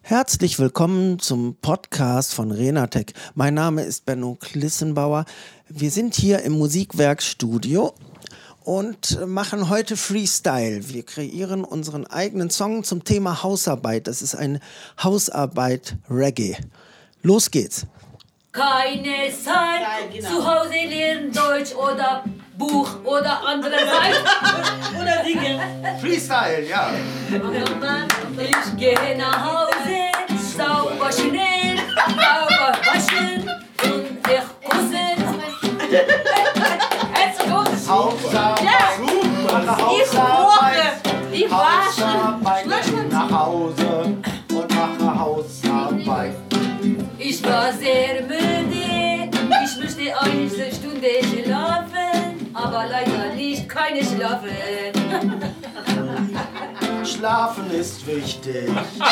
Herzlich willkommen zum Podcast von Renatec. Mein Name ist Benno Klissenbauer. Wir sind hier im Musikwerkstudio und machen heute Freestyle. Wir kreieren unseren eigenen Song zum Thema Hausarbeit. Das ist ein Hausarbeit-Reggae. Los geht's. Keine Zeit, zu Hause lernen Deutsch oder Buch oder andere Seite. Oder singen. Freestyle, ja. Ich gehe nach Hause, sauber schnell, sauber waschen und ich kussen. Jetzt kommt's. Hausarbeit, Ja. Hausarbeit, Ich wasche. Hausarbeit, nach Hause und mache Hausarbeit. Ich war sehr müde, ich möchte eine Stunde schlafen, aber leider nicht keine schlafen. Schlafen ist wichtig.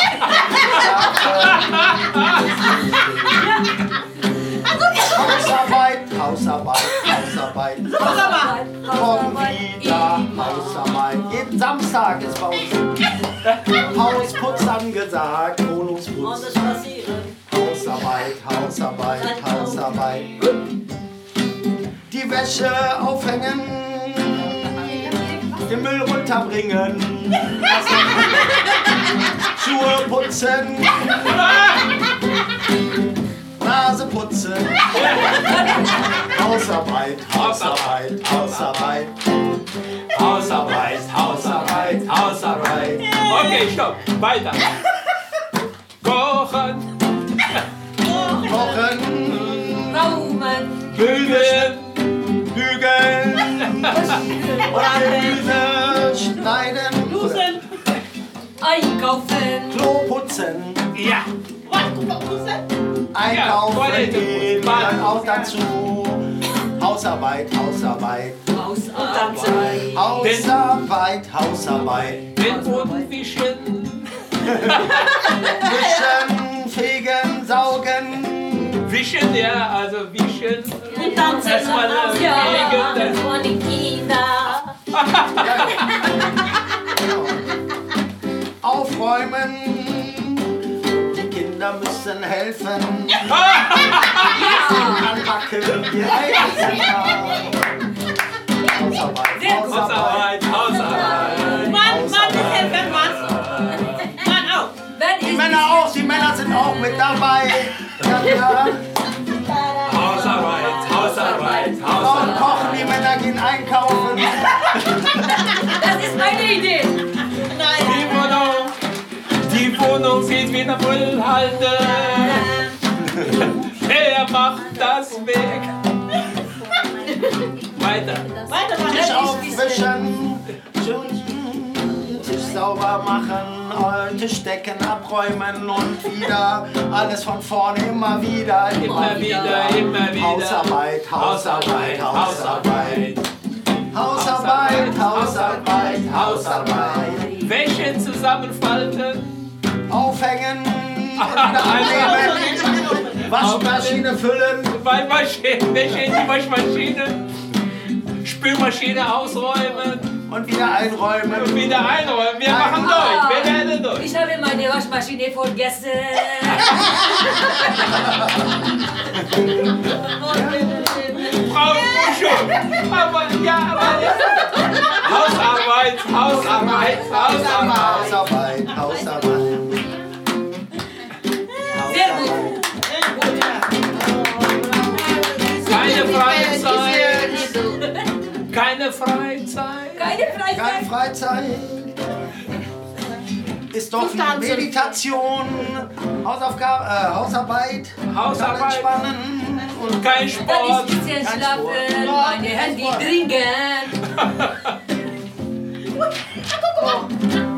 Hausarbeit, Hausarbeit, Hausarbeit. Komm wieder, Hausarbeit. Jeden Samstag ist bei uns Hausputz angesagt, Wohnungsputz. Und das passieren. Hausarbeit, Hausarbeit, Hausarbeit. Die Wäsche aufhängen, den Müll runterbringen, Schuhe putzen, Nase putzen. Hausarbeit, Hausarbeit, Hausarbeit. Hausarbeit, Hausarbeit, Hausarbeit. Okay, stopp. Weiter. Kochen, Kochen, Raumen, bügeln, bügeln, Analyse, schneiden, Dusen. einkaufen, Klo putzen, ja. einkaufen Toilette gehen, putzen, dann auch dazu. Hausarbeit, Hausarbeit, Hausarbeit, Hausarbeit, Hausarbeit. Den Boden wischen, Wischen, fegen, saugen, wischen, ja, also wischen. Und tanzen. Erstmal ja, legen, von den Kindern. aufräumen. Die Kinder müssen helfen. Anpacken, die Eisenbahn. Hausarbeit, Hausarbeit. Hausarbeit, Hausarbeit. Mann, das helfen was. Mann auch. Wenn Die ich Männer auch, die Männer sind auch mit dabei. Ja, ja. Hausarbeit, Hausarbeit, Frauen Hausarbeit. kochen, die Männer gehen einkaufen. Das ist meine Idee. Die Wohnung sieht wie eine Müllhalde. Er macht das weg. Weiter. Weiter, Tisch weiter. aufwischen, Tisch sauber machen, Tischdecken abräumen und wieder alles von vorne, immer wieder. Immer wieder, immer wieder. Hausarbeit, Hausarbeit, Hausarbeit. Hausarbeit, Hausarbeit, Hausarbeit. Wäsche zusammenfalten. Aufhängen und wieder annehmen. Waschmaschine füllen. Wäsche in die Waschmaschine. Spülmaschine ausräumen. Und wieder einräumen. Und wieder einräumen. Wir machen durch. Wir werden durch. Ich habe meine Waschmaschine vergessen. Frau Buscho. Aber Hausarbeit, Hausarbeit, Hausarbeit. Hausarbeit, Hausarbeit. Sehr gut. Keine Freizeit. Keine Freizeit. Keine Keine Freizeit. Freizeit. Ist doch eine Meditation, Hausarbeit, Hausarbeit. dann entspannen und Kein Dann ist Sport. ein bisschen schlafen, meine Handy trinken.